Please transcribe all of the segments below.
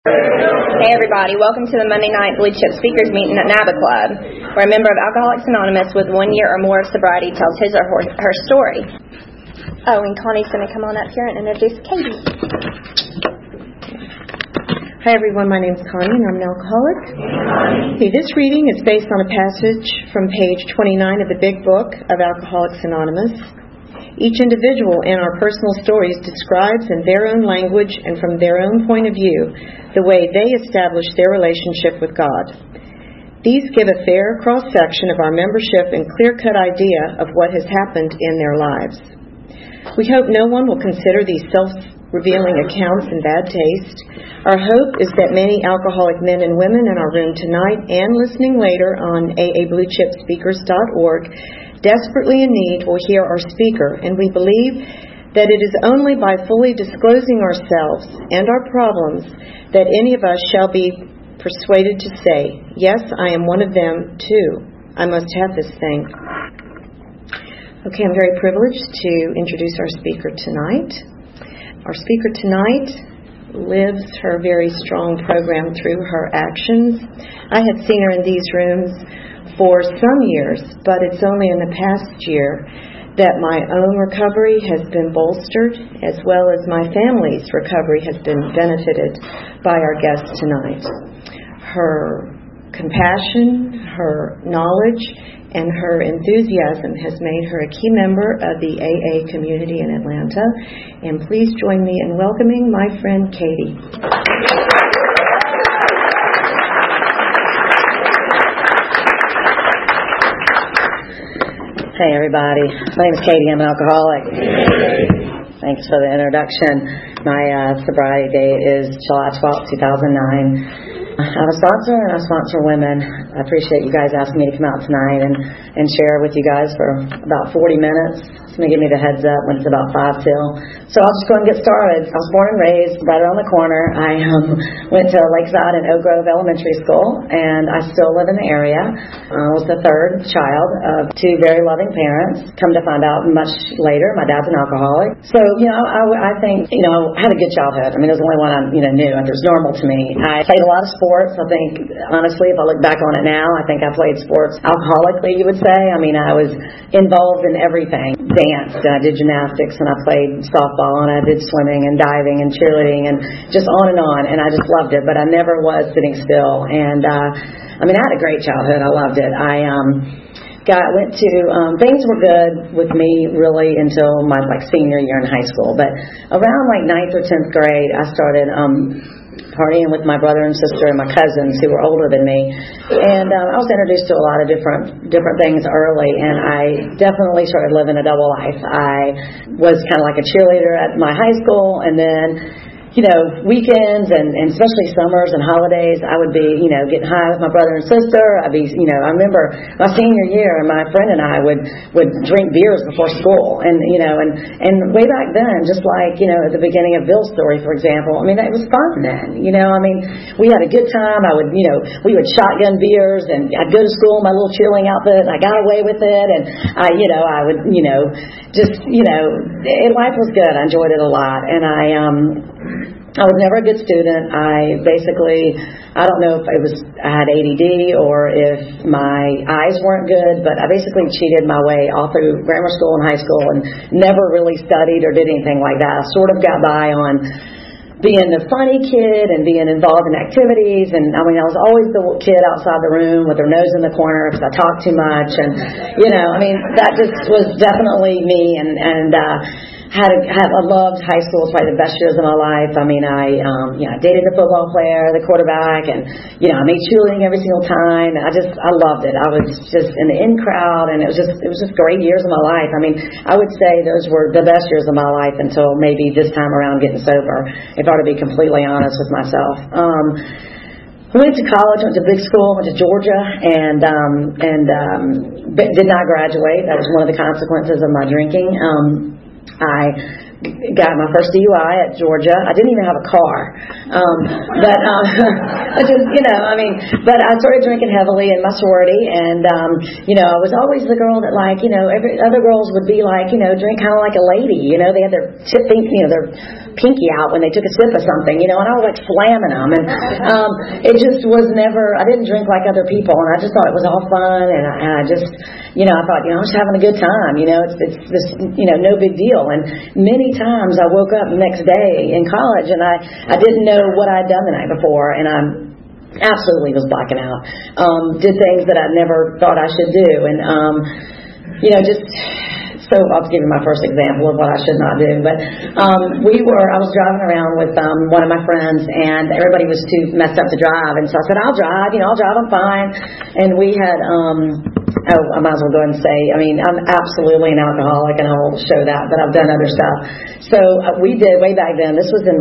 Hey everybody, welcome to the Monday night Blue Chip Speakers meeting at NABA Club, where a member of Alcoholics Anonymous with 1 year or more of sobriety tells his or her story. Oh, and Connie's going to come on up here and introduce Katie. Hi everyone, my name is Connie and I'm an alcoholic. Okay, this reading is based on a passage from page 29 of the Big Book of Alcoholics Anonymous. Each individual in our personal stories describes in their own language and from their own point of view the way they establish their relationship with God. These give a fair cross-section of our membership and clear-cut idea of what has happened in their lives. We hope no one will consider these self-revealing accounts in bad taste. Our hope is that many alcoholic men and women in our room tonight and listening later on aabluechipspeakers.org desperately in need will hear our speaker, and we believe that it is only by fully disclosing ourselves and our problems that any of us shall be persuaded to say, yes, I am one of them too. I must have this thing. Okay, I'm very privileged to introduce our speaker tonight. Our speaker tonight lives her very strong program through her actions. I had seen her in these rooms for some years, but it's only in the past year that my own recovery has been bolstered, as well as my family's recovery has been benefited by our guest tonight. Her compassion, her knowledge, and her enthusiasm has made her a key member of the AA community in Atlanta. And please join me in welcoming my friend Katie. Hey everybody, my name is Katie, I'm an alcoholic. Thanks for the introduction. My sobriety date is July 12th, 2009. I'm a sponsor and I sponsor women. I appreciate you guys asking me to come out tonight and share with you guys for about 40 minutes. Somebody give me the heads up when it's about 5 till. So I'll just go and get started. I was born and raised right around the corner. I went to Lakeside and Oak Grove Elementary School, and I still live in the area. I was the third child of 2 very loving parents. Come to find out much later, my dad's an alcoholic. So, I think, I had a good childhood. I mean, it was the only one I, knew. It was normal to me. I played a lot of sports. I think, honestly, if I look back on it now, I think I played sports alcoholically, you would say. I mean, I was involved in everything. Danced, and I did gymnastics, and I played softball, and I did swimming and diving and cheerleading and just on, and I just loved it, but I never was sitting still. And I had a great childhood. I loved it. Things were good with me really until my senior year in high school, but around 9th or 10th grade I started partying with my brother and sister and my cousins who were older than me, and I was introduced to a lot of different things early, and I definitely started living a double life. I was kind of like a cheerleader at my high school, and then weekends and especially summers and holidays, I would be, getting high with my brother and sister. I'd be, I remember my senior year, and my friend and I would drink beers before school, and way back then, just like, at the beginning of Bill's story, for example, it was fun then, we had a good time. We would shotgun beers, and I'd go to school in my little cheerleading outfit, and I got away with it, and I would, life was good. I enjoyed it a lot, and I was never a good student. I don't know if I had ADD or if my eyes weren't good, but I basically cheated my way all through grammar school and high school and never really studied or did anything like that. I sort of got by on being the funny kid and being involved in activities, and I was always the kid outside the room with her nose in the corner because I talked too much, and that just was definitely me, and I loved high school. It was probably the best years of my life. I dated the football player, the quarterback, and I made cheerleading every single time. And I loved it. I was just in the in crowd, and it was just great years of my life. I would say those were the best years of my life until maybe this time around getting sober, if I were to be completely honest with myself. Went to college, went to big school, went to Georgia, and did not graduate. That was one of the consequences of my drinking. I got my first DUI at Georgia. I didn't even have a car, but I just, but I started drinking heavily in my sorority, and I was always the girl that every other girls would be drink kind of like a lady. They had their their pinky out when they took a sip of something, and I was slamming them, and it just was never. I didn't drink like other people, and I just thought it was all fun, and I just, I thought, I'm just having a good time, it's this, no big deal. And many times I woke up the next day in college, and I didn't know what I'd done the night before, and I absolutely was blacking out. Did things that I never thought I should do, and So I'll give you my first example of what I should not do. But I was driving around with one of my friends, and everybody was too messed up to drive. And so I said, I'll drive, I'm fine. And we had, I might as well go ahead and say, I'm absolutely an alcoholic, and I will show that, but I've done other stuff. So we did way back then. This was in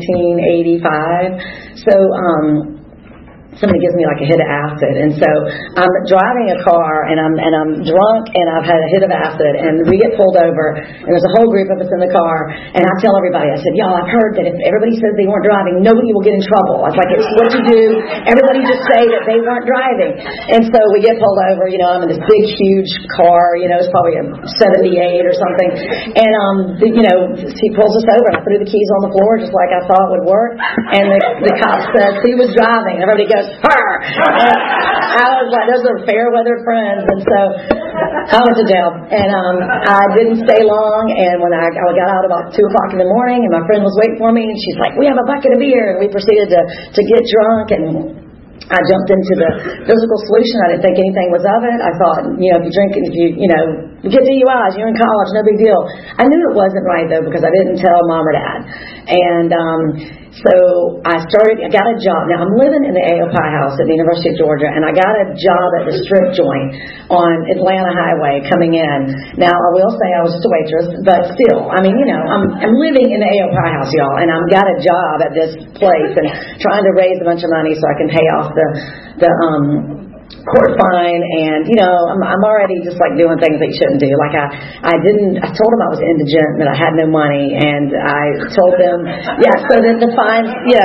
1985. So, somebody gives me a hit of acid, and so I'm driving a car, and I'm drunk, and I've had a hit of acid, and we get pulled over, and there's a whole group of us in the car, and I tell everybody, I said, y'all, I've heard that if everybody says they weren't driving, nobody will get in trouble. I was like, it's what you do. Everybody just say that they weren't driving. And so we get pulled over, I'm in this big, huge car, it's probably a 78 or something, and he pulls us over, and I threw the keys on the floor just like I thought would work, and the cop says he was driving, and everybody goes, her. And I was like, those are fair weather friends. And so I went to jail, and I didn't stay long. And when I got out about 2 o'clock in the morning, and my friend was waiting for me, and she's like, we have a bucket of beer, and we proceeded to get drunk, and I jumped into the physical solution. I didn't think anything was of it. I thought, if you drink, if you get DUIs, you're in college, no big deal. I knew it wasn't right, though, because I didn't tell mom or dad. And so I got a job. Now, I'm living in the AOPI house at the University of Georgia, and I got a job at the strip joint on Atlanta Highway coming in. Now, I will say I was just a waitress, but still, I'm living in the AOPI house, y'all, and I've got a job at this place and trying to raise a bunch of money so I can pay off the court fine, and I'm already just doing things that you shouldn't do. I told them I was indigent, that I had no money, and I told them, so that the fines,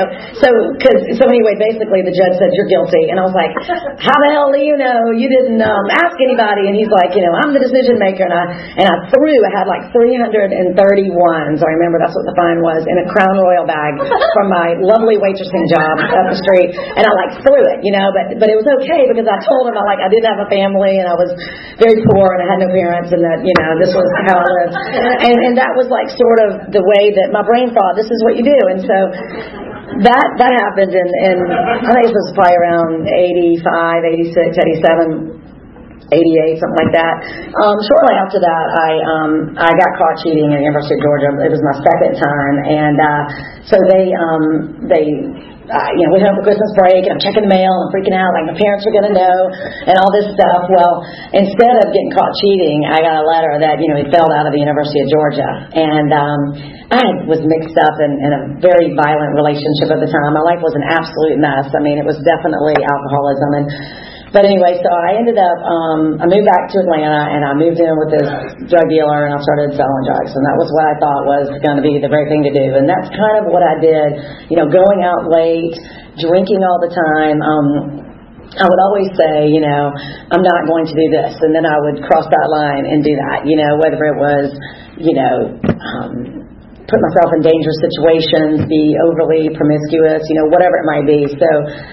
anyway, basically the judge said, you're guilty, and I was like, how the hell do you know? You didn't ask anybody. And he's like, I'm the decision maker, and I had 331s, I remember that's what the fine was, in a Crown Royal bag from my lovely waitressing job up the street, and I threw it, but it was okay, because I told him I didn't have a family, and I was very poor, and I had no parents, and that this was how I lived, and that was sort of the way that my brain thought, this is what you do. And so that happened in I think it was probably around 85, 86, 87, 88, something like that. Shortly after that, I got caught cheating at the University of Georgia. It was my second time, and so they we went for Christmas break, and I'm checking the mail, and I'm freaking out, my parents are going to know, and all this stuff. Well, instead of getting caught cheating, I got a letter that, he failed out of the University of Georgia. And I was mixed up in a very violent relationship at the time. My life was an absolute mess. It was definitely alcoholism. But anyway, so I ended up, I moved back to Atlanta, and I moved in with this drug dealer, and I started selling drugs. And that was what I thought was going to be the great thing to do. And that's kind of what I did, going out late, drinking all the time. I would always say, I'm not going to do this. And then I would cross that line and do that, whether it was, put myself in dangerous situations, be overly promiscuous, whatever it might be. So,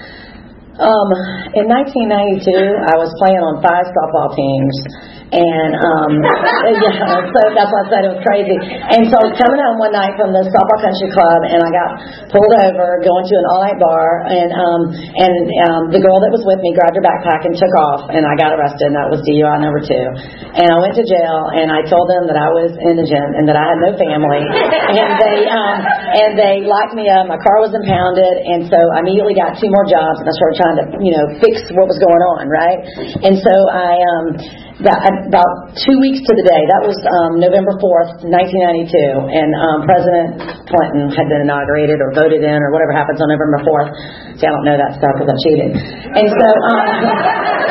in 1992, I was playing on 5 softball teams, and so that's why I said it was crazy. And so I was coming home one night from the softball country club, and I got pulled over going to an all-night bar, and the girl that was with me grabbed her backpack and took off, and I got arrested, and that was DUI number 2. And I went to jail, and I told them that I was indigent and that I had no family, and they locked me up. My car was impounded, and so I immediately got 2 more jobs, and I started trying to fix what was going on, right? And so about 2 weeks to the day, that was November 4th, 1992, and President Clinton had been inaugurated or voted in or whatever happens on November 4th. See, I don't know that stuff because I cheated. And so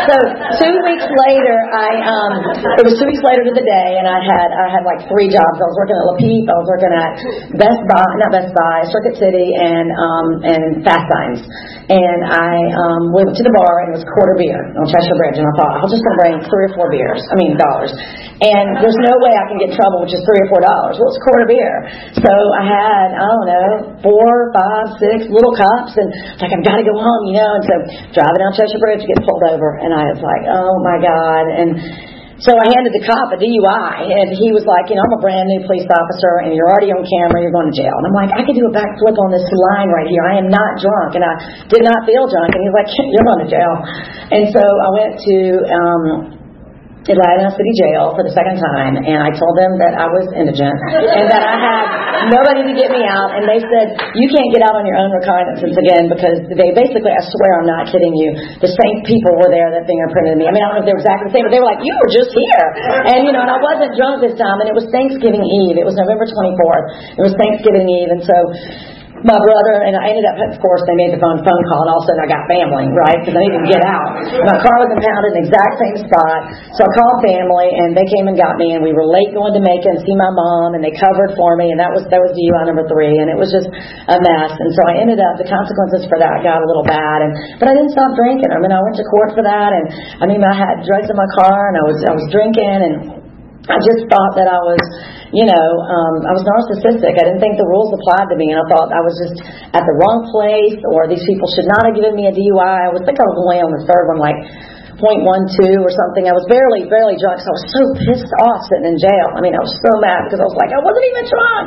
So 2 weeks later, it was 2 weeks later to the day, and I had like 3 jobs. I was working at La Peep, I was working at Best Buy, Circuit City, and Fast Signs. And I went to the bar, and it was quarter beer on Cheshire Bridge, and I thought, I'm just going to bring 3 or 4 dollars. And there's no way I can get in trouble with just $3 or $4. Well, it's quarter beer. So I had, 4, 5, 6 little cups, and like, I've got to go home, And so driving down Cheshire Bridge, get pulled over, and I was like, oh my God. And so I handed the cop a DUI, and he was like, I'm a brand new police officer, and you're already on camera, you're going to jail. And I'm like, I could do a backflip on this line right here. I am not drunk, and I did not feel drunk. And he's like, you're going to jail. And so I went to Atlanta City Jail for the second time, and I told them that I was indigent and that I had nobody to get me out, and they said, you can't get out on your own recognizance again, because they basically, I swear I'm not kidding you, the same people were there that fingerprinted me. I mean, I don't know if they were exactly the same, but they were like, you were just here. And, and I wasn't drunk this time, and it was Thanksgiving Eve. It was November 24th. It was Thanksgiving Eve, and so my brother, and I ended up, of course, they made the phone call, and all of a sudden I got family, right? Because I didn't even get out. My car was impounded in the exact same spot. So I called family, and they came and got me, and we were late going to Macon and see my mom, and they covered for me, and that was DUI number 3, and it was just a mess. And so I ended up, the consequences for that got a little bad, but I didn't stop drinking. I mean, I went to court for that, and I had drugs in my car, and I was drinking, and I just thought that I was, I was narcissistic. I didn't think the rules applied to me, and I thought I was just at the wrong place, or these people should not have given me a DUI. I think I was only on the third one, like 0.12 or something. I was barely drunk, so I was so pissed off sitting in jail. I mean, I was so mad because I was like, I wasn't even drunk.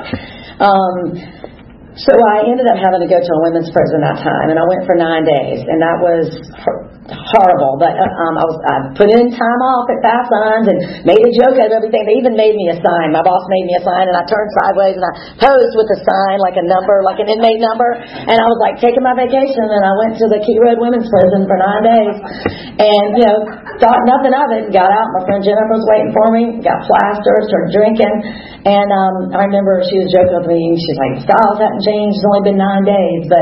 So I ended up having to go to a women's prison that time, and I went for 9 days, and that was horrible. But I put in time off at Fast Signs and made a joke out of everything. They even made me a sign. My boss made me a sign, and I turned sideways, and I posed with a sign, like a number, like an inmate number, and I was like taking my vacation, and I went to the Key Road Women's Prison for 9 days, and thought nothing of it. Got out. My friend Jennifer was waiting for me. Got plastered, started drinking, and I remember she was joking with me, and she's like, styles hadn't changed. It's only been 9 days, but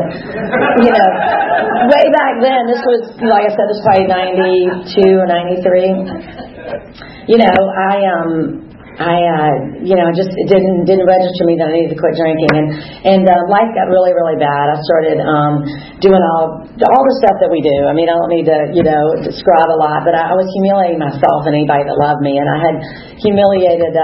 way back then, this was, like I said, this was probably 92 or 93. It didn't register me that I needed to quit drinking, and life got really, really bad. I started doing all the stuff that we do. I mean, I don't need to describe a lot, but I was humiliating myself and anybody that loved me, and I had humiliated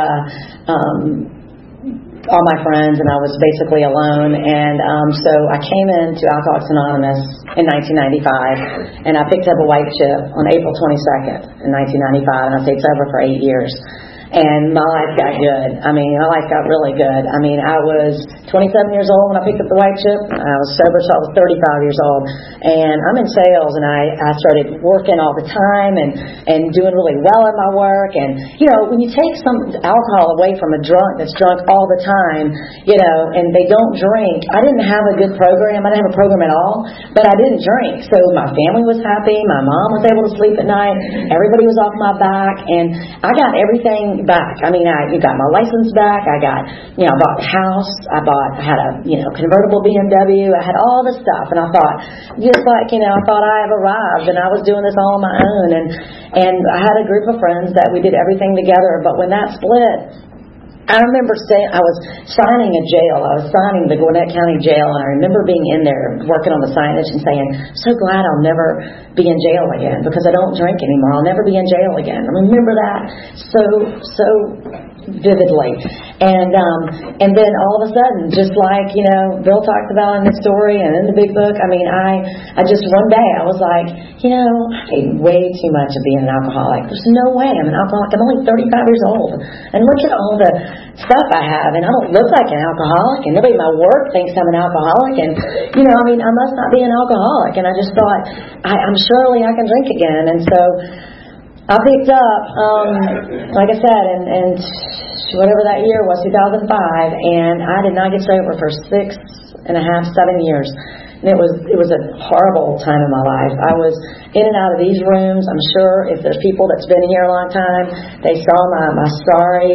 all my friends, and I was basically alone. And so I came into Alcoholics Anonymous in 1995, and I picked up a white chip on April 22nd in 1995, and I stayed sober for 8 years. And my life got good. I mean, my life got really good. I mean, I was 27 years old when I picked up the white chip. I was sober, so I was 35 years old. And I'm in sales, and I started working all the time and doing really well in my work. And, when you take some alcohol away from a drunk that's drunk all the time, and they don't drink, I didn't have a good program. I didn't have a program at all, but I didn't drink. So my family was happy. My mom was able to sleep at night. Everybody was off my back, and I got everything back. I mean, I got my license back. I got, I bought a house. I had a, convertible BMW. I had all this stuff, and I thought, just like, I thought I have arrived, and I was doing this all on my own, and I had a group of friends that we did everything together. But when that split, I remember I was signing a jail. I was signing the Gwinnett County Jail, and I remember being in there working on the signage and saying, so glad I'll never be in jail again because I don't drink anymore. I'll never be in jail again. I remember that so vividly. And then all of a sudden, just like, Bill talked about in the story and in the big book, I mean, I just one day I was like, I paid way too much of being an alcoholic. There's no way I'm an alcoholic. I'm only 35 years old. And look at all the stuff I have, and I don't look like an alcoholic, and nobody at my work thinks I'm an alcoholic, and, I must not be an alcoholic. And I just thought, I'm surely I can drink again. And so I picked up, like I said, and whatever that year was, 2005, and I did not get sober for 6.5, 7 years. And it was a horrible time in my life. I was in and out of these rooms. I'm sure if there's people that's been here a long time, they saw my sorry,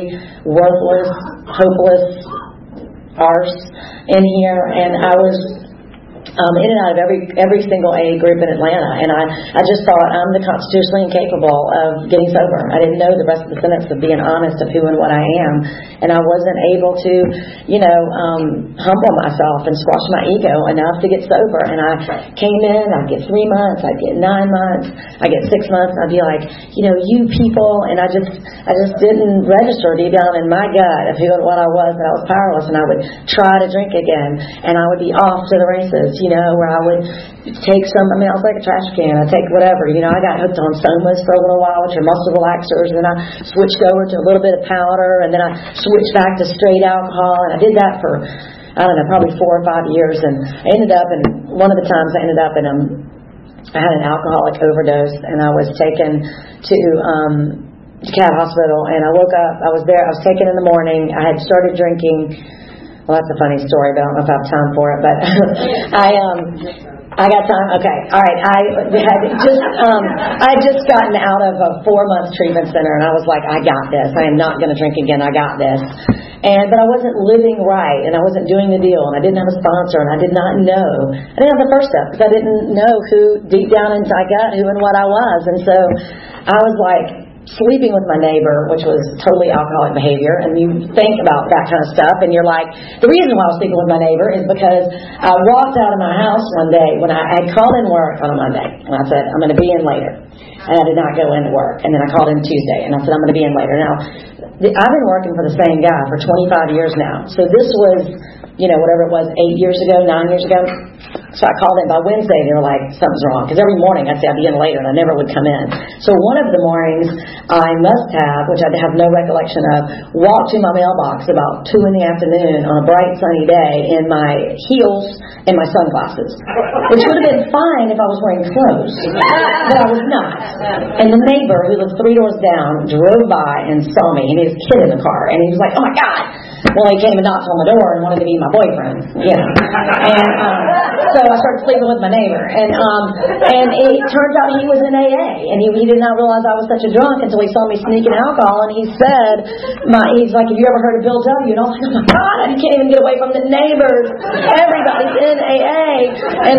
worthless, hopeless arse in here, and I was in and out of every single AA group in Atlanta, and I just thought I'm the constitutionally incapable of getting sober. I didn't know the rest of the sentence of being honest of who and what I am, and I wasn't able to, humble myself and squash my ego enough to get sober. And I came in, I'd get 3 months, I'd get 9 months, I'd get 6 months, and I'd be like, you people, and I just didn't register deep down in my gut of who and what I was, that I was powerless, and I would try to drink again, and I would be off to the races, where I would take I was like a trash can. I'd take whatever. I got hooked on somas for a little while, which are muscle relaxers, and then I switched over to a little bit of powder, and then I switched back to straight alcohol, and I did that for, I don't know, probably 4 or 5 years, and I ended up, and one of the times I ended up in I had an alcoholic overdose, and I was taken to DeKalb Hospital, and I woke up, I was taken in the morning, I had started drinking. Well, that's a funny story, but I don't know if I have time for it. But I got time. Okay, all right. I had just gotten out of a 4-month treatment center, and I was like, I got this. I am not going to drink again. I got this. But I wasn't living right, and I wasn't doing the deal, and I didn't have a sponsor, and I did not know. I didn't have the first step because I didn't know who deep down inside gut who and what I was, and so I was like sleeping with my neighbor, which was totally alcoholic behavior, and you think about that kind of stuff, and you're like, the reason why I was sleeping with my neighbor is because I walked out of my house one day when I had called in work on a Monday, and I said, I'm going to be in later, and I did not go into work, and then I called in Tuesday, and I said, I'm going to be in later. Now, I've been working for the same guy for 25 years now, so this was, whatever it was, 8 years ago, 9 years ago. So I called in by Wednesday, and they were like, something's wrong. Because every morning I'd say I'd be in later, and I never would come in. So one of the mornings, I must have, which I have no recollection of, walked to my mailbox about 2 in the afternoon on a bright sunny day in my heels and my sunglasses. Which would have been fine if I was wearing clothes. But I was not. And the neighbor, who lived 3 doors down, drove by and saw me, and he had his kid in the car. And he was like, oh my God. Well, he came and knocked on the door and wanted to be my boyfriend. And so I started sleeping with my neighbor, and it turns out he was in AA, and he did not realize I was such a drunk until he saw me sneaking alcohol, and he said, he's like, have you ever heard of Bill W? And I was like, oh my God, I can't even get away from the neighbors. Everybody's in AA, and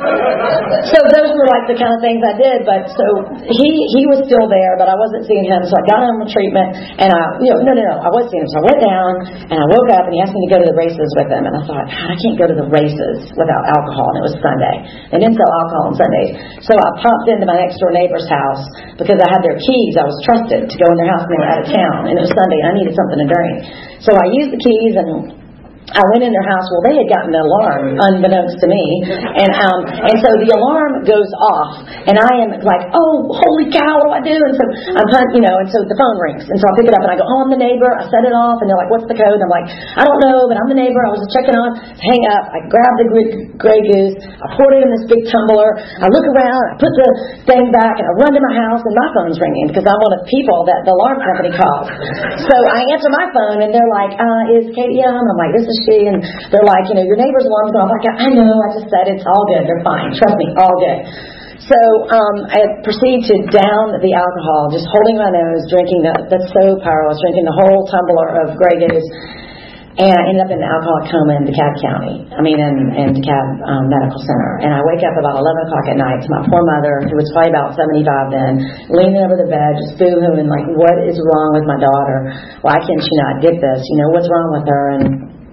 so those were like the kind of things I did. But so he was still there, but I wasn't seeing him, so I got him on treatment, and I was seeing him, so I went down, and I woke up, and he asked me to go to the races with him, and I thought, I can't go to the races without alcohol, and it was Sunday. They didn't sell alcohol on Sundays. So I popped into my next door neighbor's house because I had their keys. I was trusted to go in their house when they were out of town, and it was Sunday, and I needed something to drink. So I used the keys, and I went in their house. Well, they had gotten the alarm unbeknownst to me, and so the alarm goes off, and I am like, oh, holy cow, what do I do? And so and so the phone rings, and so I pick it up, and I go, oh, I'm the neighbor. I set it off, and they're like, what's the code? And I'm like, I don't know, but I'm the neighbor. I was checking on. Hang up. I grab the Grey Goose. I poured it in this big tumbler. I look around. I put the thing back, and I run to my house, and my phone's ringing because I'm one of the people that the alarm company calls. So I answer my phone, and they're like, is Katie on? I'm like, this is she, and they're like, your neighbor's alarm's going off. I'm like, I know, I just said it's all good. They're fine. Trust me, all good. So I proceed to down the alcohol, just holding my nose, drinking that's so powerless, drinking the whole tumbler of Grey Goose, and I ended up in an alcoholic coma in DeKalb County. In DeKalb Medical Center. And I wake up about 11 o'clock at night to my poor mother, who was probably about 75 then, leaning over the bed, just boo-hooing, like, what is wrong with my daughter? Why can she not get this? What's wrong with her? And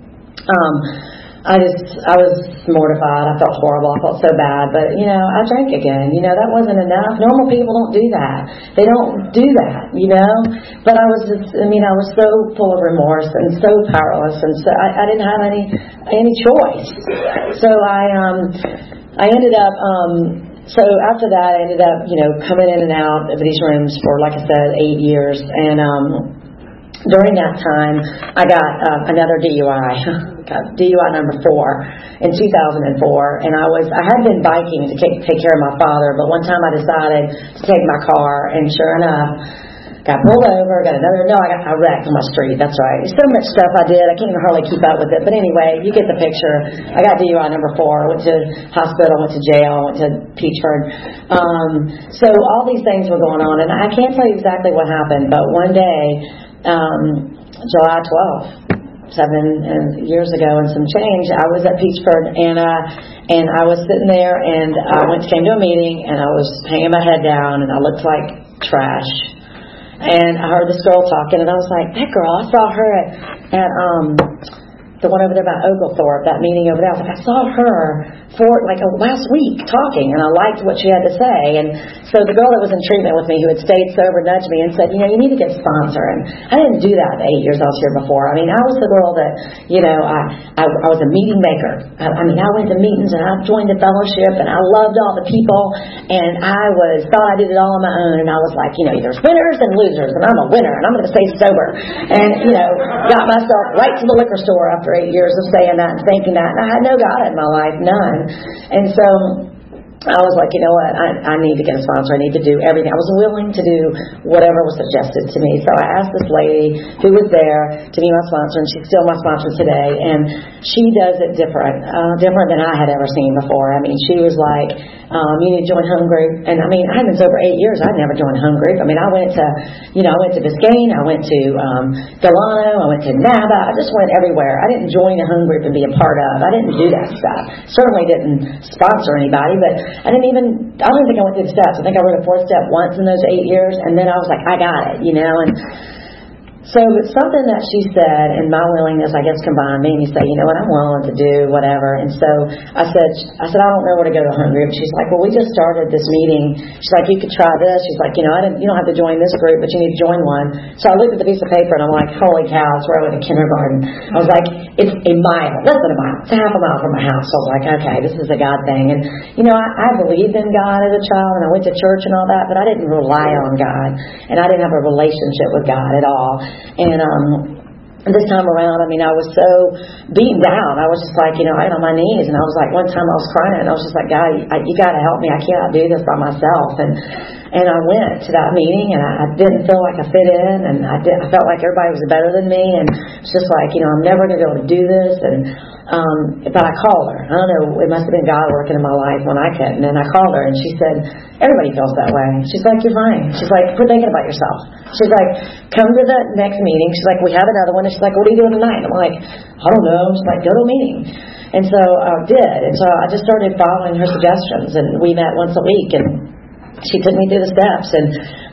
I was mortified. I felt horrible. I felt so bad. But, I drank again. That wasn't enough. Normal people don't do that. They don't do that, But I was I was so full of remorse and so powerless, and so I didn't have any choice. So I ended up, so after that I ended up, coming in and out of these rooms for, like I said, 8 years. And, during that time, I got another DUI. Got DUI number 4 in 2004, and I had been biking to take care of my father, but one time I decided to take my car, and sure enough, got pulled over, I got wrecked on my street. That's right. There's so much stuff I did, I can't even hardly keep up with it. But anyway, you get the picture. I got DUI number 4, went to hospital, went to jail, went to Peachford. So all these things were going on, and I can't tell you exactly what happened, but one day, July 12th, years ago and some change, I was at Peachford, and I was sitting there, and I came to a meeting, and I was hanging my head down, and I looked like trash. And I heard this girl talking, and I was like, that girl, I saw her at the one over there by Oglethorpe, that meeting over there. I was like, I saw her last week talking, and I liked what she had to say. And so the girl that was in treatment with me, who had stayed sober, nudged me and said, you need to get a sponsor. And I didn't do that the 8 years I was here before. I mean, I was the girl that, I was a meeting maker. I went to meetings, and I joined the fellowship, and I loved all the people, and I thought I did it all on my own. And I was like, there's winners and losers, and I'm a winner, and I'm going to stay sober. And, got myself right to the liquor store after 8 years of saying that and thinking that. And I had no God in my life, none. And so I was like, you know what, I need to get a sponsor. I need to do everything. I was willing to do whatever was suggested to me. So I asked this lady who was there to be my sponsor, and she's still my sponsor today. And she does it different than I had ever seen before. I mean, she was like, you need to join home group. And I mean, I had been sober 8 years. I'd never joined home group. I mean, I went to Biscayne. I went to Delano. I went to NABA. I just went everywhere. I didn't join a home group and be a part of. I didn't do that stuff. Certainly didn't sponsor anybody, but I don't think I went through the steps. I think I wrote a 4th step once in those 8 years, and then I was like, I got it, and so it's something that she said, and my willingness, I guess, combined made me say, I'm willing to do whatever. And so I said, I don't know where to go to home group. She's like, well, we just started this meeting. She's like, you could try this. She's like, you don't have to join this group, but you need to join one. So I looked at the piece of paper, and I'm like, holy cow, it's where I went to kindergarten. I was like, it's a mile, less than a mile. It's a half a mile from my house. So I was like, okay, this is a God thing. And, I believed in God as a child, and I went to church and all that, but I didn't rely on God, and I didn't have a relationship with God at all. And this time around, I was so beaten down. I was just like, right on my knees. And I was like, one time I was crying, and I was just like, God, you got to help me. I cannot do this by myself. And I went to that meeting, and I didn't feel like I fit in, and I felt like everybody was better than me. And it's just like, I'm never going to be able to do this. But I called her. I don't know, it must have been God working in my life when I couldn't. And I called her, and she said, everybody feels that way. She's like, you're fine. She's like, quit thinking about yourself. She's like, come to the next meeting. She's like, we have another one. And she's like, what are you doing tonight? And I'm like, I don't know. She's like, go to a meeting. And so I did. And so I just started following her suggestions, and we met once a week, and she took me through the steps. And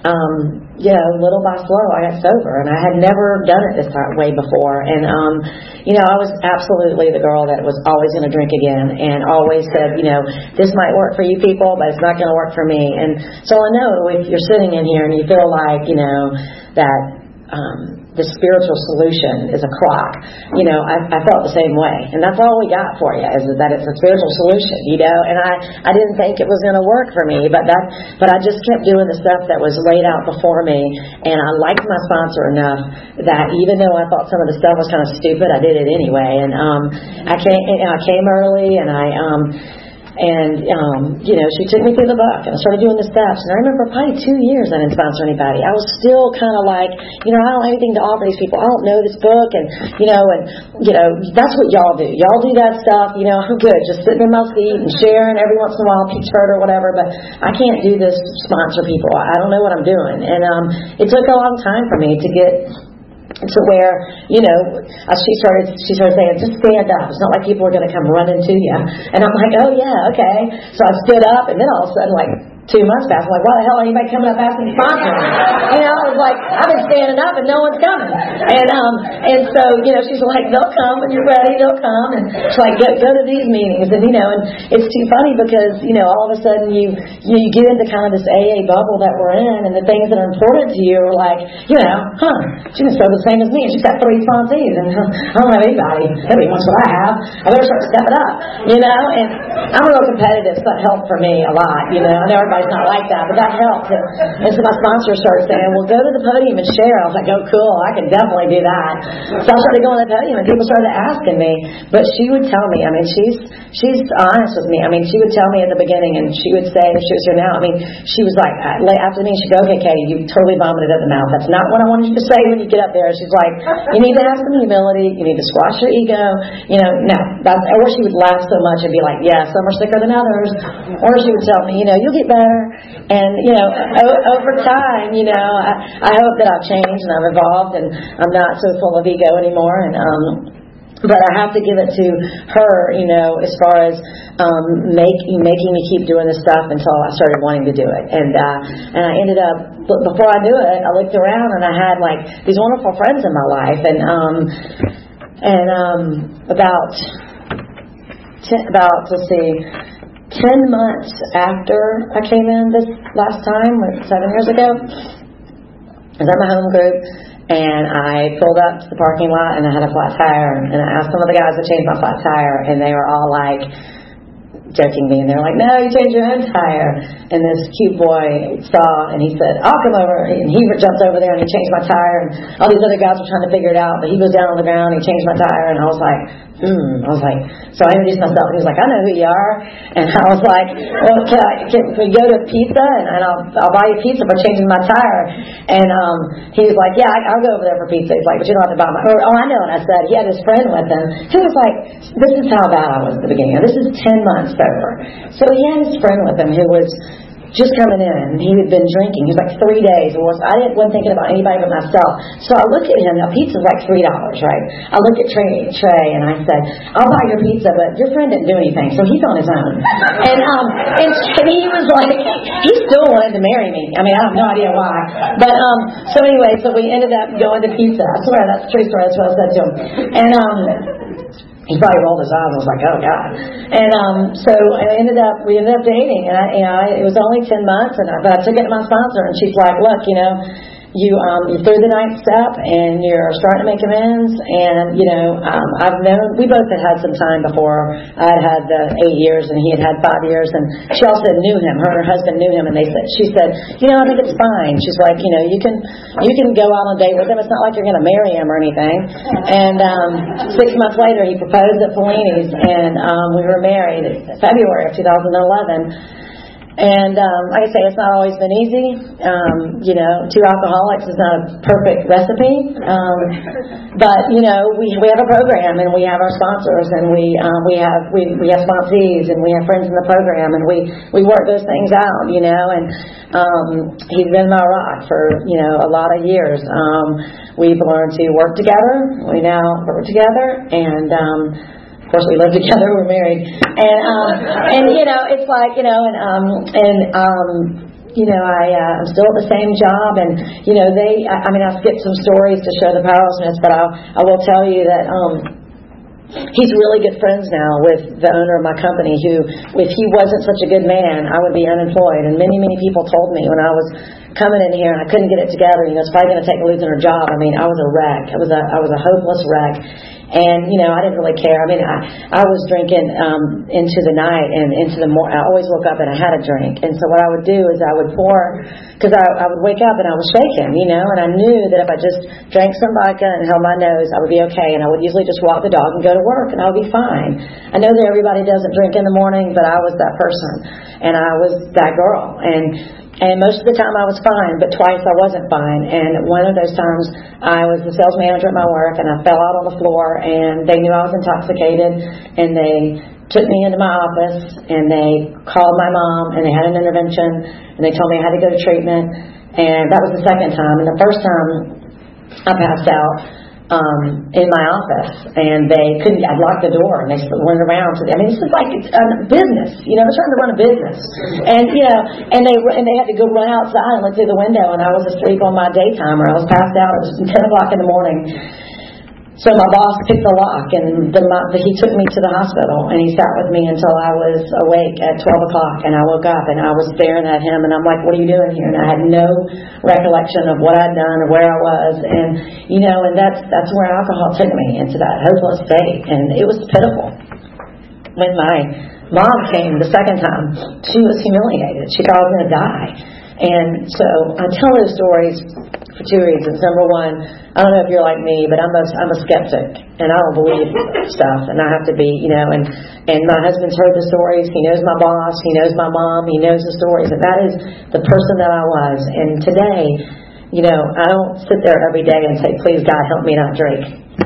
little by slow, I got sober, and I had never done it this way before. And I was absolutely the girl that was always going to drink again, and always said, this might work for you people, but it's not going to work for me. And so I know if you're sitting in here and you feel like that the spiritual solution is a clock. I felt the same way. And that's all we got for you, is that it's a spiritual solution, And I didn't think it was going to work for me, but I just kept doing the stuff that was laid out before me. And I liked my sponsor enough that even though I thought some of the stuff was kind of stupid, I did it anyway. And I came early, and she took me through the book, and I started doing the steps. And I remember probably 2 years I didn't sponsor anybody. I was still kind of like, I don't have anything to offer these people. I don't know this book, and that's what y'all do. Y'all do that stuff. I'm good, just sitting in my seat and sharing every once in a while, Peachford or whatever. But I can't do this sponsor people. I don't know what I'm doing. And it took a long time for me to get to where, she started saying, just stand up. It's not like people are going to come running to you. And I'm like, oh yeah, okay. So I stood up, and then all of a sudden, 2 months passed. I'm like, why the hell ain't anybody coming up asking to sponsor me? I was like, I've been standing up and no one's coming. And so, she's like, they'll come when you're ready, they'll come. And she's like, go to these meetings. And, and it's too funny because, all of a sudden you get into kind of this AA bubble that we're in, and the things that are important to you are like, she's still the same as me, and she's got 3 sponsees, and I don't have anybody. Everybody wants what I have. I better start stepping up, And I'm real competitive, so that helped for me a lot, I know everybody's not like that, but that helped. And so my sponsor started saying, well, go to the podium and share. I was like, oh, cool, I can definitely do that. So I started going to the podium, and people started asking me. But she would tell me, she's honest with me. She would tell me at the beginning, and she would say, if she was here now, she was like, after the meeting, she'd go, okay, Katie, you totally vomited at the mouth. That's not what I wanted you to say when you get up there. She's like, you need to have some humility. You need to squash your ego. No. Or she would laugh so much and be like, yeah, some are sicker than others. Or she would tell me, you'll get better. better. And, over time, I hope that I've changed and I've evolved and I'm not so full of ego anymore. And, but I have to give it to her, as far as making me keep doing this stuff until I started wanting to do it. And I ended up, before I knew it, I looked around and I had like these wonderful friends in my life. And about 10 months after I came in this last time, 7 years ago, I was at my home group. And I pulled up to the parking lot and I had a flat tire. And I asked some of the guys to change my flat tire. And they were all like, joking me. And they were like, no, you changed your own tire. And this cute boy saw and he said, I'll come over. And he jumped over there and he changed my tire. And all these other guys were trying to figure it out. But he was down on the ground. He changed my tire. And I was like, so I introduced myself. And he was like, I know who you are. And I was like, well, can we go to pizza? And I'll buy you pizza for changing my tire. And he was like, yeah, I'll go over there for pizza. He's like, but you don't have to buy my... I know. And I said, he had his friend with him. He was like, this is how bad I was at the beginning. This is 10 months sober. So he had his friend with him who was just coming in. He had been drinking. He was like 3 days. I wasn't thinking about anybody but myself. So I looked at him. Now, pizza's like $3, right? I looked at Trey and I said, I'll buy your pizza, but your friend didn't do anything, so he's on his own. And he was like, he still wanted to marry me. I mean, I have no idea why. But so anyway, so we ended up going to pizza. I swear, that's a true story. That's what I said to him. And he probably rolled his eyes and was like, oh, God. And so we ended up dating. And it was only 10 months, but I took it to my sponsor, and she's like, look, you're through the 9th step, and you're starting to make amends. And, I've known, we both had some time before. I had 8 years, and he had 5 years. And she also knew him. Her and her husband knew him, and she said, I think it's fine. She's like, you can go out on a date with him. It's not like you're going to marry him or anything. And 6 months later, he proposed at Fellini's, and we were married in February of 2011. And like I say, it's not always been easy. Two alcoholics is not a perfect recipe. But we have a program, and we have our sponsors, and we have sponsees, and we have friends in the program, and we work those things out. And he's been my rock for a lot of years. We've learned to work together. We now work together, and of course, we live together. We're married, and it's like I'm still at the same job, and I skipped some stories to show the powerlessness, but I will tell you that he's really good friends now with the owner of my company, who, if he wasn't such a good man, I would be unemployed. And many people told me when I was coming in here and I couldn't get it together, it's probably going to take losing her job. I mean, I was a wreck. I was a hopeless wreck. And, I didn't really care. I mean, I was drinking into the night and into the morning. I always woke up and I had a drink. And so what I would do is I would pour, because I would wake up and I was shaking, and I knew that if I just drank some vodka and held my nose, I would be okay. And I would usually just walk the dog and go to work, and I would be fine. I know that everybody doesn't drink in the morning, but I was that person. And I was that girl. And most of the time I was fine, but twice I wasn't fine. And one of those times I was the sales manager at my work, and I fell out on the floor, and they knew I was intoxicated, and they took me into my office, and they called my mom, and they had an intervention, and they told me I had to go to treatment. And that was the second time. And the first time I passed out in my office, and they couldn't. I'd locked the door, and they went around. This is like it's a business, they're trying to run a business, and and they had to go run outside and look through the window, and I was asleep on my daytimer. I was passed out. It was 10 o'clock in the morning. So my boss picked the lock, and he took me to the hospital, and he sat with me until I was awake at 12 o'clock, and I woke up, and I was staring at him, and I'm like, what are you doing here? And I had no recollection of what I'd done or where I was, and that's where alcohol took me, into that hopeless state, and it was pitiful. When my mom came the second time, she was humiliated. She thought I was going to die. And so I tell those stories for two reasons. Number one, I don't know if you're like me, but I'm a skeptic, and I don't believe stuff, and I have to be, and my husband's heard the stories. He knows my boss. He knows my mom. He knows the stories, and that is the person that I was. And today, I don't sit there every day and say, please, God, help me not drink.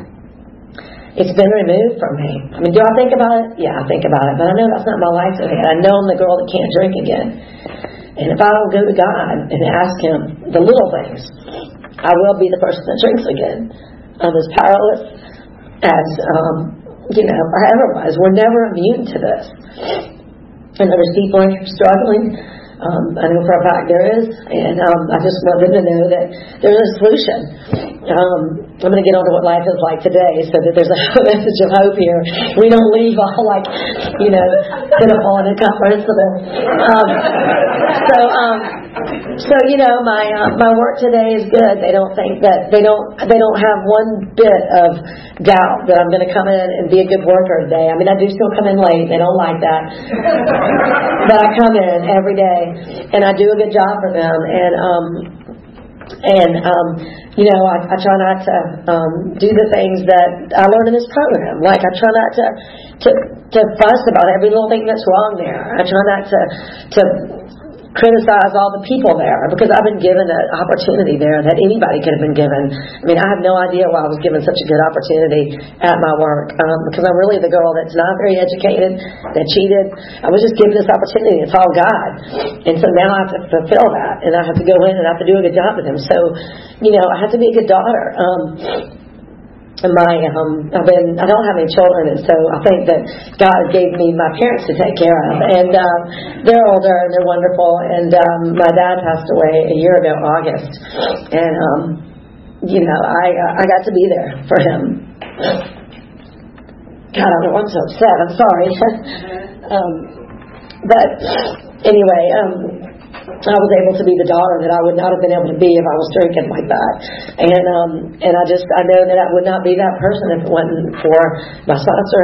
It's been removed from me. I mean, do I think about it? Yeah, I think about it, but I know that's not my life today. I know I'm the girl that can't drink again. And if I don't go to God and ask Him the little things, I will be the person that drinks again. I'm as powerless as, I ever was. We're never immune to this. And there's people in here struggling. I know for a fact there is. And I just want them to know that there's a solution. I'm going to get on to what life is like today so that there's a message of hope here. We don't leave all like, pitiful and incomprehensible. My work today is good. They don't think that they don't have one bit of doubt that I'm going to come in and be a good worker today. I mean, I do still come in late. They don't like that. But I come in every day and I do a good job for them. I try not to do the things that I learned in this program. Like, I try not to fuss about every little thing that's wrong there. I try not to criticize all the people there, because I've been given an opportunity there that anybody could have been given. I mean, I have no idea why I was given such a good opportunity at my work, because I'm really the girl that's not very educated, that cheated. I was just given this opportunity. It's all God. And so now I have to fulfill that, and I have to go in and I have to do a good job with Him. So, I have to be a good daughter. I don't have any children, and so I think that God gave me my parents to take care of, and they're older and they're wonderful. And my dad passed away a year ago, August, and I got to be there for him. God, I don't want so upset. I'm sorry, but anyway. I was able to be the daughter that I would not have been able to be if I was drinking like that. And I know that I would not be that person if it wasn't for my sponsor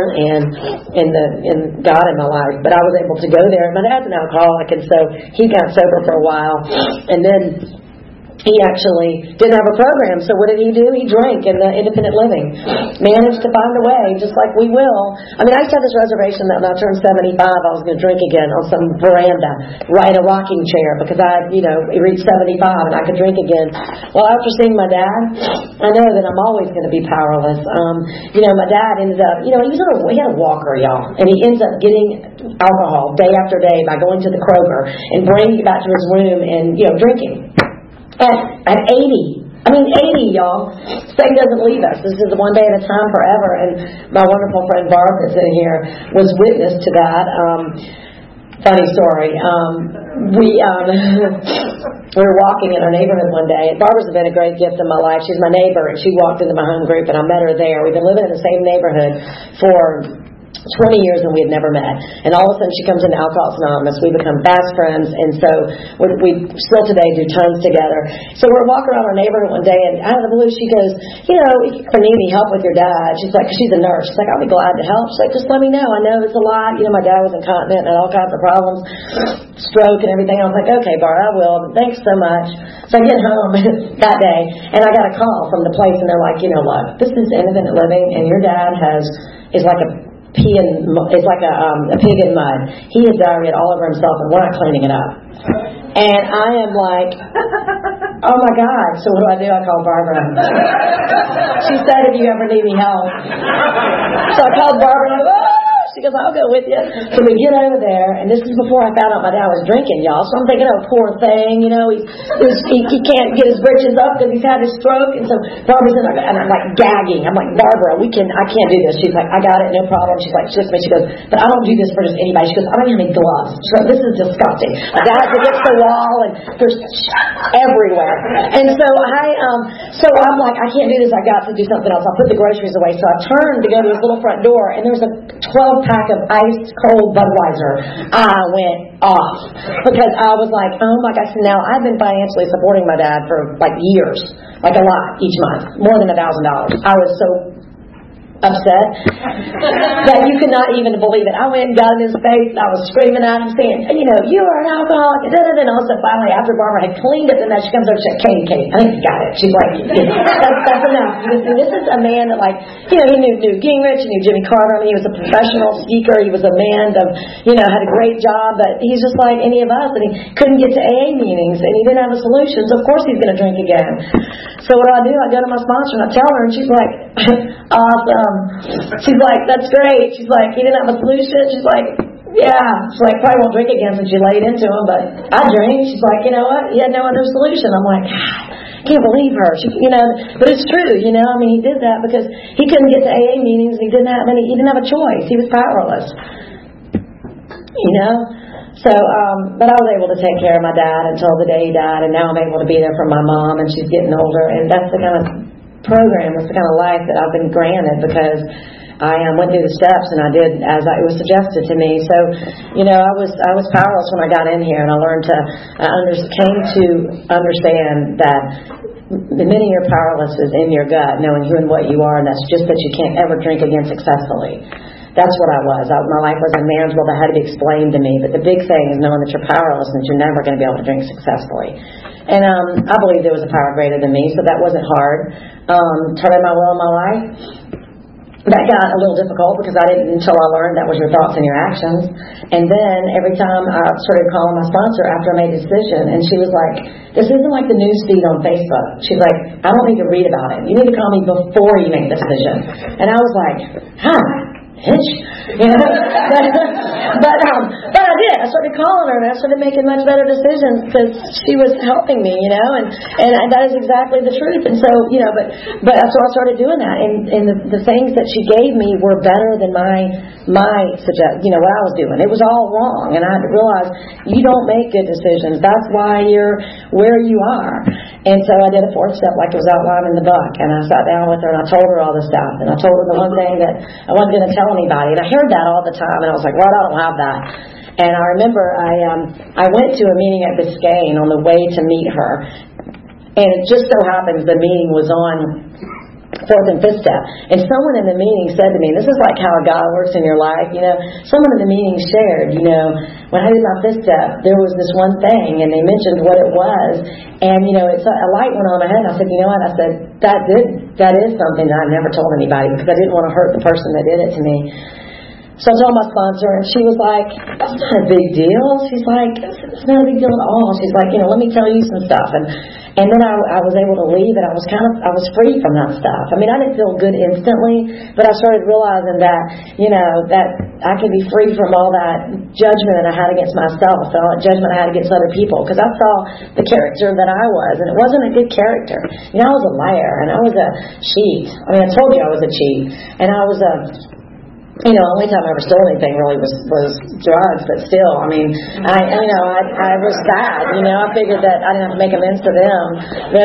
and God in my life. But I was able to go there. My dad's an alcoholic, and so he got sober for a while. And then he actually didn't have a program, so what did he do? He drank in the independent living. Managed to find a way, just like we will. I mean, I used to have this reservation that when I turned 75, I was going to drink again on some veranda, right in a rocking chair, because I reached 75 and I could drink again. Well, after seeing my dad, I know that I'm always going to be powerless. My dad ended up, he had a walker, y'all, and he ends up getting alcohol day after day by going to the Kroger and bringing it back to his room and, drinking. At 80. 80, y'all. Satan doesn't leave us. This is one day at a time forever. And my wonderful friend Barb that's in here was witness to that. Funny story. We were walking in our neighborhood one day. Barbara's been a great gift in my life. She's my neighbor, and she walked into my home group, and I met her there. We've been living in the same neighborhood for 20 years and we had never met. And all of a sudden she comes into Alcoholics Anonymous. We become fast friends, and so we still today do tons together. So we're walking around our neighborhood one day, and out of the blue she goes, if you ever need any help with your dad, she's like, she's a nurse. She's like, I'll be glad to help. She's like, just let me know. I know it's a lot. My dad was incontinent and had all kinds of problems, stroke and everything. I was like, okay, Bar, I will. Thanks so much. So I get home that day, and I got a call from the place, and they're like, look, this is independent living, and your dad is like a pig in mud. He has diarrhea all over himself, and we're not cleaning it up. And I am like, oh my God. So what do? I call Barbara. She said, if you ever need any help. So I called Barbara, and I'm like, she goes, I'll go with you. So we get over there, and this is before I found out my dad was drinking, y'all. So I'm thinking, poor thing, he can't get his britches up because he's had his stroke. And so Barbara's in, and I'm like gagging. I'm like, Barbara, I can't do this. She's like, I got it, no problem. She's like, she looks at me, she goes, but I don't do this for just anybody. She goes, I don't have any gloves. She's like, this is disgusting. My dad's against the wall, and there's everywhere. And so I'm like, I can't do this. I got to do something else. I'll put the groceries away. So I turned to go to his little front door, and there's a 12-pack of ice cold Budweiser. I went off because I was like, oh my gosh. Now I've been financially supporting my dad for like years, like a lot each month, more than $1,000. I was so upset that you could not even believe it. I went and got in his face, and I was screaming at him, saying, you are an alcoholic. And also finally, after Barbara had cleaned it, and then she comes over and said, Katie, I think you got it. She's like, that's enough. This is a man that, he knew Newt Gingrich, he knew Jimmy Carter. He was a professional speaker. He was a man that, had a great job, but he's just like any of us, and he couldn't get to AA meetings, and he didn't have a solution, so of course he's going to drink again. So what do? I go to my sponsor, and I tell her, and she's like, awesome. She's like, that's great. She's like, he didn't have a solution. She's like, yeah. She's like, probably won't drink again since you laid into him, but I drink. She's like, you know what? He had no other solution. I'm like, can't believe her. She, but it's true, I mean, he did that because he couldn't get to AA meetings. He didn't have a choice. He was powerless. So, but I was able to take care of my dad until the day he died, and now I'm able to be there for my mom, and she's getting older, and that's the kind of program, that's the kind of life that I've been granted because I went through the steps and I did as it was suggested to me. So, I was powerless when I got in here, and I learned came to understand that the minute you're powerless is in your gut, knowing who and what you are, and that's just that you can't ever drink again successfully. That's what I was. My life was unmanageable. That had to be explained to me. But the big thing is knowing that you're powerless and that you're never going to be able to drink successfully. And I believe there was a power greater than me, so that wasn't hard. Turning my will in my life, that got a little difficult because I didn't until I learned that was your thoughts and your actions. And then every time I started calling my sponsor after I made a decision, and she was like, this isn't like the news feed on Facebook. She's like, I don't need to read about it. You need to call me before you make the decision. And I was like, bitch. But I did. I started calling her, and I started making much better decisions because she was helping me, and that is exactly the truth. And so, but so I started doing that, and the things that she gave me were better than my suggest, what I was doing. It was all wrong, and I had to realize you don't make good decisions. That's why you're where you are. And so I did a fourth step like it was outlined in the book, and I sat down with her and I told her all this stuff, and I told her the one thing that I wasn't going to tell anybody, and I heard that all the time, and I was like, well, I don't have that. And I remember I went to a meeting at Biscayne on the way to meet her, and it just so happens the meeting was on fourth and fifth step, and someone in the meeting said to me, this is like how God works in your life, someone in the meeting shared, when I did my fifth step, there was this one thing, and they mentioned what it was, and it's a light went on my head, and I said, you know what, I said, that is something that I never told anybody, because I didn't want to hurt the person that did it to me. So I told my sponsor, and she was like, that's not a big deal. She's like, it's not a big deal at all. She's like, let me tell you some stuff. And then I was able to leave, and I was free from that stuff. I mean, I didn't feel good instantly, but I started realizing that, that I could be free from all that judgment that I had against myself, and all that judgment I had against other people, because I saw the character that I was, and it wasn't a good character. I was a liar, and I was a cheat. I mean, I told you I was a cheat, and I was a... the only time I ever stole anything really was drugs, but still, I mean, I was bad, I figured that I didn't have to make amends to them, but,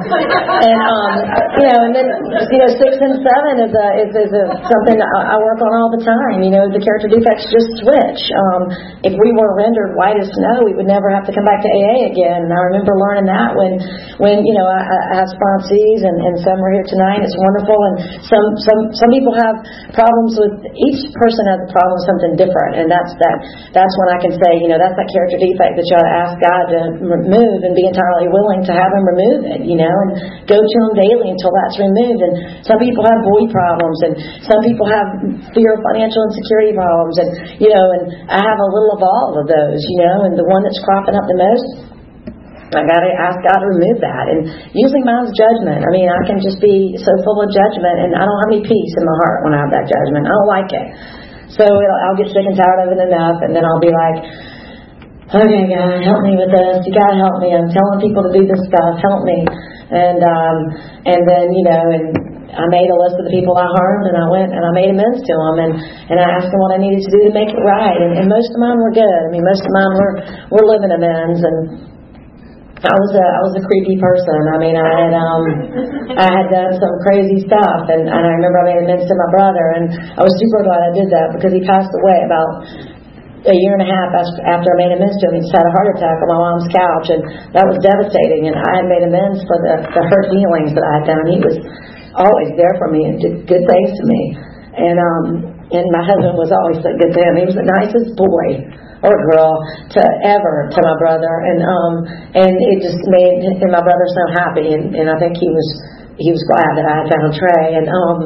and then, 6 and 7 is something I work on all the time, the character defects just switch. If we were rendered white as snow, we would never have to come back to AA again, and I remember learning that when I have sponsees, and some are here tonight, it's wonderful, and some people have problems with, each person has a problem with something different, and that's when I can say, that's that character defect that you ought to ask God to remove, and be entirely willing to have Him remove it, and go to Him daily until that's removed. And some people have boy problems, and some people have fear of financial insecurity problems, and and I have a little of all of those, and the one that's cropping up the most, I got to ask God to remove that. And usually mine's judgment. I mean, I can just be so full of judgment, and I don't have any peace in my heart when I have that judgment. I don't like it. So I'll get sick and tired of it enough, and then I'll be like, okay, God, help me with this. You got to help me. I'm telling people to do this stuff. Help me. And then, and I made a list of the people I harmed, and I went and I made amends to them, and I asked them what I needed to do to make it right. And most of mine were good. I mean, most of mine were living amends, and I was a creepy person. I mean, I had done some crazy stuff, and I remember I made amends to my brother, and I was super glad I did that because he passed away about a year and a half after I made amends to him. He just had a heart attack on my mom's couch, and that was devastating. And I had made amends for the hurt feelings that I had done. He was always there for me and did good things to me, and my husband was always so good to him. He was the nicest boy or girl to my brother, and it just made my brother so happy, and I think he was glad that I had found Trey, and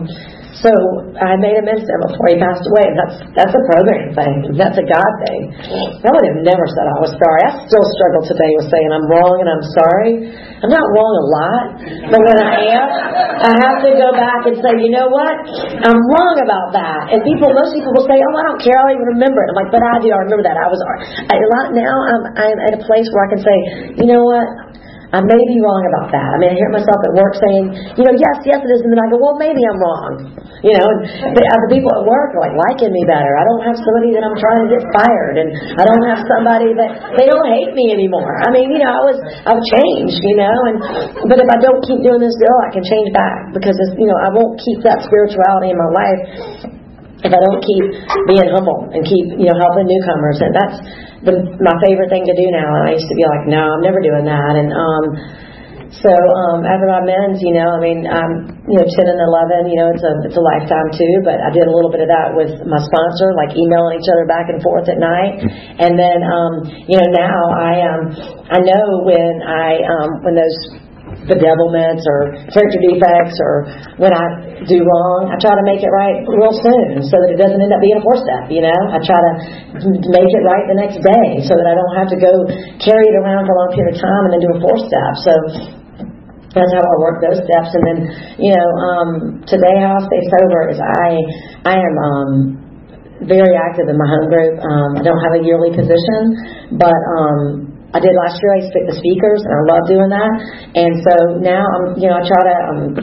So I made amends to him before he passed away. And that's a program thing. That's a God thing. I would have never said I was sorry. I still struggle today with saying I'm wrong and I'm sorry. I'm not wrong a lot, but when I am, I have to go back and say, you know what? I'm wrong about that. And most people will say, oh, I don't care. I don't even remember it. I'm like, but I do. I remember that. Now I'm at a place where I can say, you know what? I may be wrong about that. I mean, I hear myself at work saying, yes it is. And then I go, well, maybe I'm wrong. And the people at work are liking me better. I don't have somebody that I'm trying to get fired. And I don't have somebody that they don't hate me anymore. I mean, I've changed, but if I don't keep doing this deal, I can change back because, I won't keep that spirituality in my life if I don't keep being humble and keep, helping newcomers. And that's my favorite thing to do now. And I used to be like, no, I'm never doing that. And so after my men's, 10 and 11, it's a lifetime too. But I did a little bit of that with my sponsor, like emailing each other back and forth at night. And then, now I know when those bedevilments or character defects or when I do wrong, I try to make it right real soon so that it doesn't end up being a 4-step, I try to make it right the next day so that I don't have to go carry it around for a long period of time and then do a 4-step. So that's how I work those steps. And then, today how I stay sober is I am very active in my home group. I don't have a yearly position, but I did last year. I used to pick the speakers, and I love doing that. And so now I try to,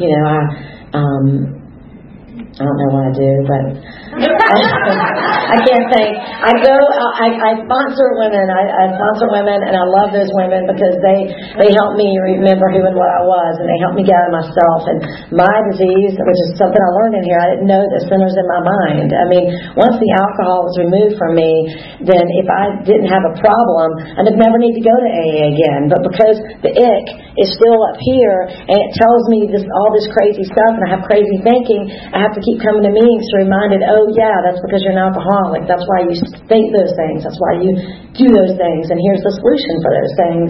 I don't know what I do, but I can't think. I sponsor women. I sponsor women, and I love those women because they help me remember who and what I was, and they help me get out of myself. And my disease, which is something I learned in here, I didn't know that centers in my mind. I mean, once the alcohol was removed from me, then if I didn't have a problem, I'd never need to go to AA again. But because the ick is still up here, and it tells me all this crazy stuff, and I have crazy thinking, I have to keep coming to meetings to remind it, oh yeah, that's because you're an alcoholic. That's why you think those things. That's why you do those things. And here's the solution for those things.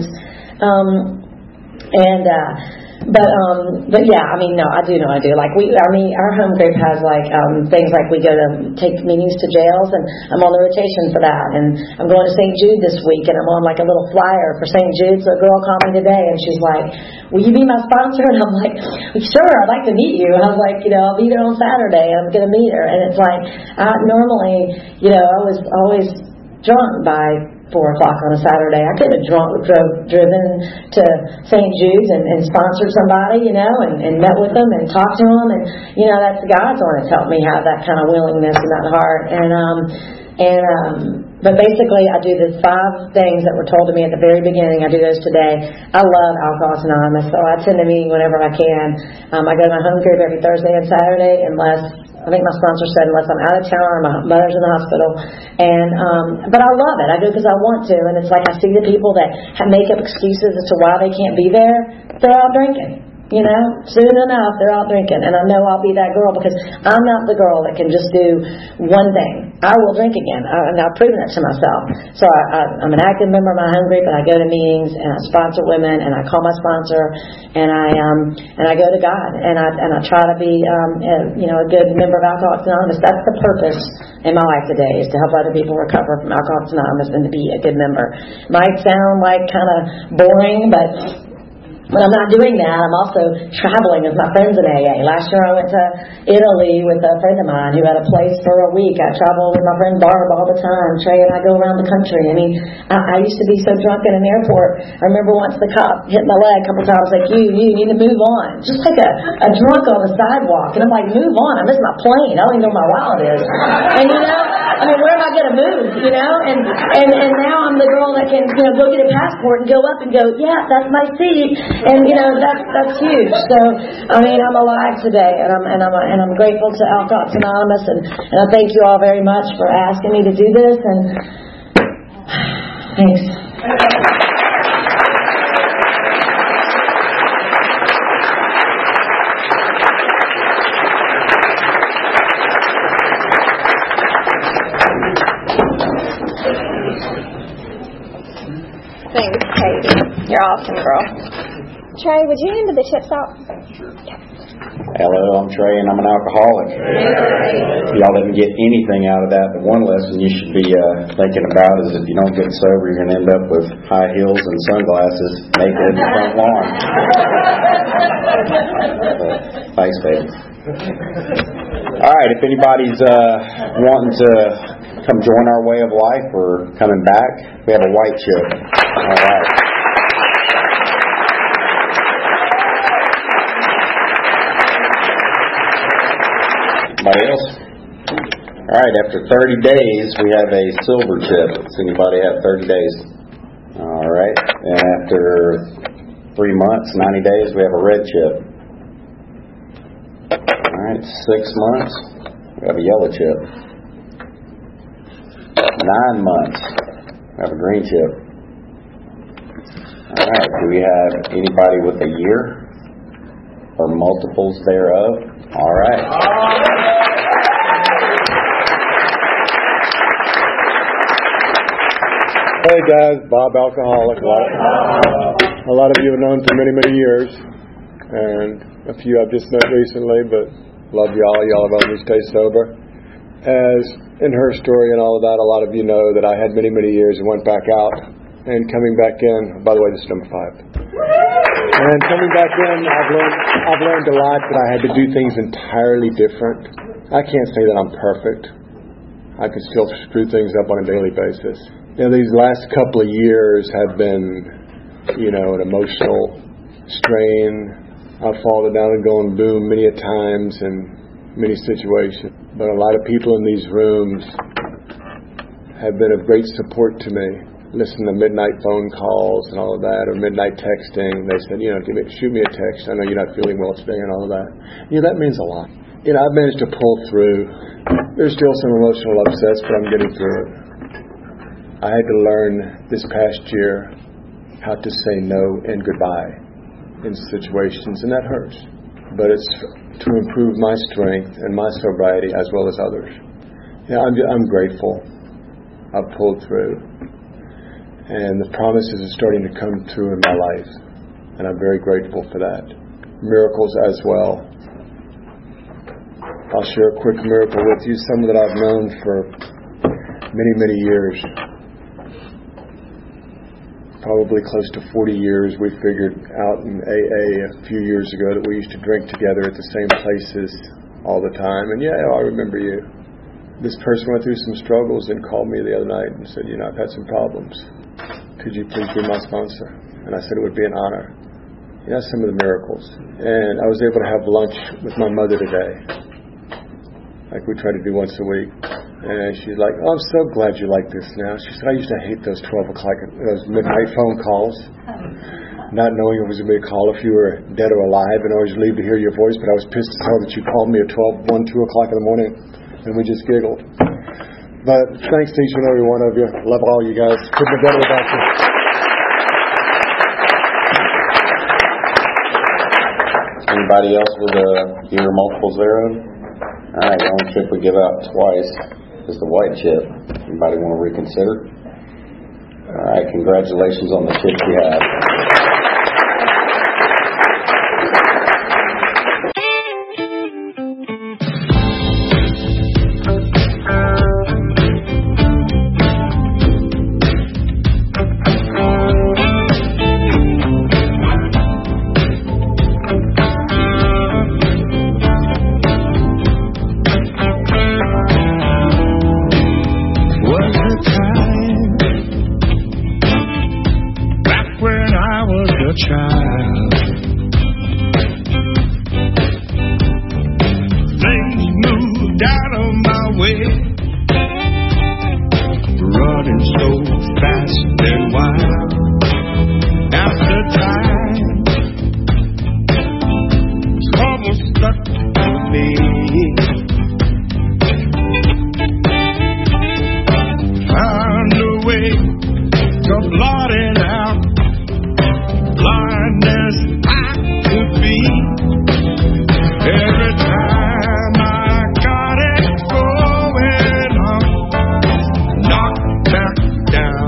But yeah, I mean, no, I do know I do. Our home group has things like we go to take meetings to jails, and I'm on the rotation for that. And I'm going to St. Jude this week, and I'm on a little flyer for St. Jude. So a girl called me today, and she's like, will you be my sponsor? And I'm like, sure, I'd like to meet you. And I was like, I'll be there on Saturday. I'm going to meet her. And it's like, normally, I was always drunk by 4 o'clock on a Saturday. I could have driven to St. Jude's and sponsored somebody, and met with them and talked to them. And, that's God's one that's helped me have that kind of willingness and that heart. But basically, I do the 5 things that were told to me at the very beginning. I do those today. I love Alcoholics Anonymous, so I attend a meeting whenever I can. I go to my home group every Thursday and Saturday, I think my sponsor said unless I'm out of town or my mother's in the hospital. But I love it. I go because I want to. And it's like I see the people that make up excuses as to why they can't be there. They're out drinking. Soon enough, they're out drinking. And I know I'll be that girl because I'm not the girl that can just do one thing. I will drink again. And I've proven it to myself. So I'm an active member of my home group, and I go to meetings, and I sponsor women, and I call my sponsor, and I go to God, and I try to be a good member of Alcoholics Anonymous. That's the purpose in my life today, is to help other people recover from Alcoholics Anonymous and to be a good member. Might sound like kind of boring, but when I'm not doing that, I'm also traveling with my friends in AA. Last year I went to Italy with a friend of mine who had a place for a week. I travel with my friend Barb all the time. Trey and I go around the country. I mean, I used to be so drunk in an airport. I remember once the cop hit my leg a couple times, like, you need to move on. Just like a drunk on the sidewalk. And I'm like, move on. I missed my plane. I don't even know where my wallet is. And where am I going to move, And now I'm the girl that can, go get a passport and go up and go, yeah, that's my seat. And that's huge. So I'm alive today, and I'm grateful to Alcoholics Anonymous, and I thank you all very much for asking me to do this. And thanks. Thanks, Katie. You're awesome, girl. Trey, would you hand the bishops out? Hello, I'm Trey, and I'm an alcoholic. If y'all didn't get anything out of that, the one lesson you should be thinking about is if you don't get sober, you're going to end up with high heels and sunglasses naked in the front lawn. Thanks, baby. All right, if anybody's wanting to come join our way of life or coming back, we have a white chip. All right. Anybody else? All right, after 30 days, we have a silver chip. Does anybody have 30 days? All right. And after 3 months, 90 days, we have a red chip. All right, 6 months, we have a yellow chip. 9 months, we have a green chip. All right, do we have anybody with a year or multiples thereof? All right. Hey guys, Bob Alcoholic. A lot of you have known for many, many years, and a few I've just met recently, but love y'all. Y'all have helped me stay sober. As in her story and all of that, a lot of you know that I had many, many years and went back out, and coming back in, by the way, this is number 5. And coming back in, I've learned a lot that I had to do things entirely different. I can't say that I'm perfect. I can still screw things up on a daily basis. You know, these last couple of years have been, an emotional strain. I've fallen down and gone boom many a times in many situations. But a lot of people in these rooms have been of great support to me. Listen to midnight phone calls and all of that, or midnight texting. They said, shoot me a text. I know you're not feeling well today and all of that. That means a lot. I've managed to pull through. There's still some emotional upsets, but I'm getting through it. I had to learn this past year how to say no and goodbye in situations, and that hurts. But it's to improve my strength and my sobriety as well as others. I'm grateful. I've pulled through. And the promises are starting to come through in my life. And I'm very grateful for that. Miracles as well. I'll share a quick miracle with you, some that I've known for many, many years. Probably close to 40 years. We figured out in AA a few years ago that we used to drink together at the same places all the time. And I remember you. This person went through some struggles and called me the other night and said, I've had some problems. Could you please be my sponsor? And I said it would be an honor. Some of the miracles. And I was able to have lunch with my mother today, like we try to do once a week. And she's like, I'm so glad you like this now. She said, I used to hate those 12 o'clock, those midnight phone calls, not knowing it was going to be a call if you were dead or alive, and I always relieved to hear your voice, but I was pissed as hell that you called me at 12, 1, 2 o'clock in the morning, and we just giggled. But thanks to each and every one of you. Love all you guys. Couldn't have done it without you. Anybody else with a year multiples thereof? All right, the only chip we give out twice is the white chip. Anybody want to reconsider? All right, congratulations on the chip you have. Down.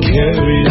carry